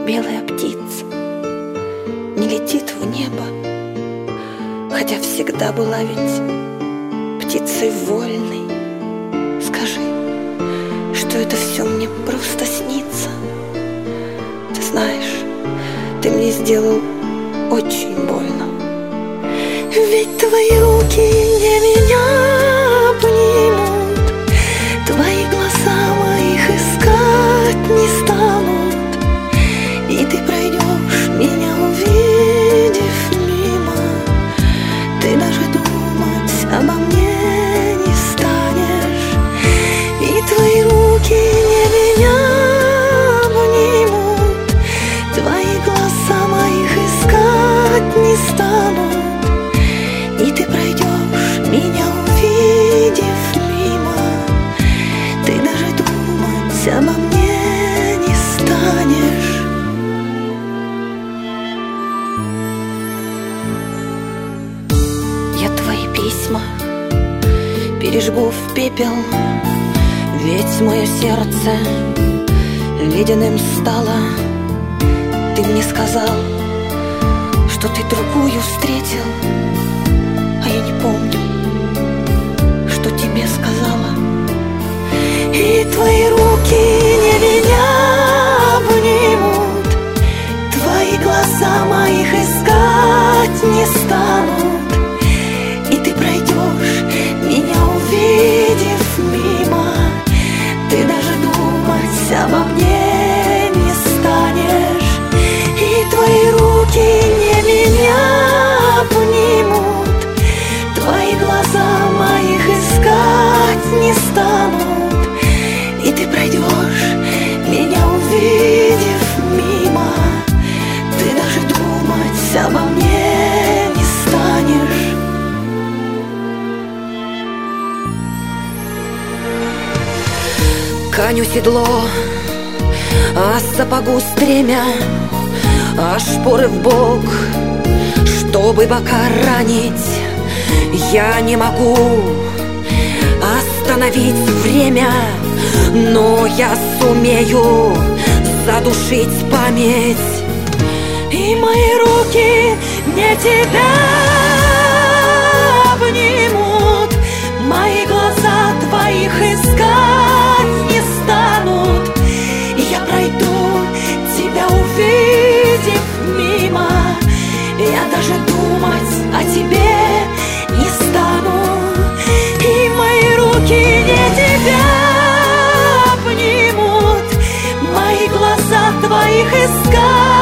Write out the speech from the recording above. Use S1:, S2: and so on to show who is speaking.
S1: белая птица не летит в небо, хотя всегда была ведь птицей вольной. Скажи, что это все мне просто снится. Ты знаешь, ты мне сделал очень больно. Ведь твои руки не меня обнимут, твои глаза моих искать не станут, и ты пройдешь, меня увидев мимо. Ты даже думать обо мне не станешь, и твои руки не меня обнимут, твои глаза моих искать не станут, и ты пройдешь, меня увидев мимо. Ты даже думать обо мне не станешь. Я твои письма пережгу в пепел, ведь мое сердце ледяным стало. Ты мне сказал, что ты другую встретил, а я не помню, что тебе сказала. И твои руки не меня обнимут, твои глаза моих искать не станут, и ты пройдешь, меня увидев мимо. Ты даже думать обо мне не станешь, и твои руки не меня обнимут, твои глаза моих искать не станут, и ты пройдешь, меня увидев мимо. Ты даже думать обо мне не станешь. Коню седло, а сапогу стремя, а шпоры в бок, чтобы бока ранить. Я не могу остановить время, но я сумею задушить память. И мои руки не тебя обнимут, мои глаза твоих искать не станут, и я пройду, тебя увидев мимо. Я даже думать о тебе не стану, и мои руки не тебя обнимут, мои глаза твоих искать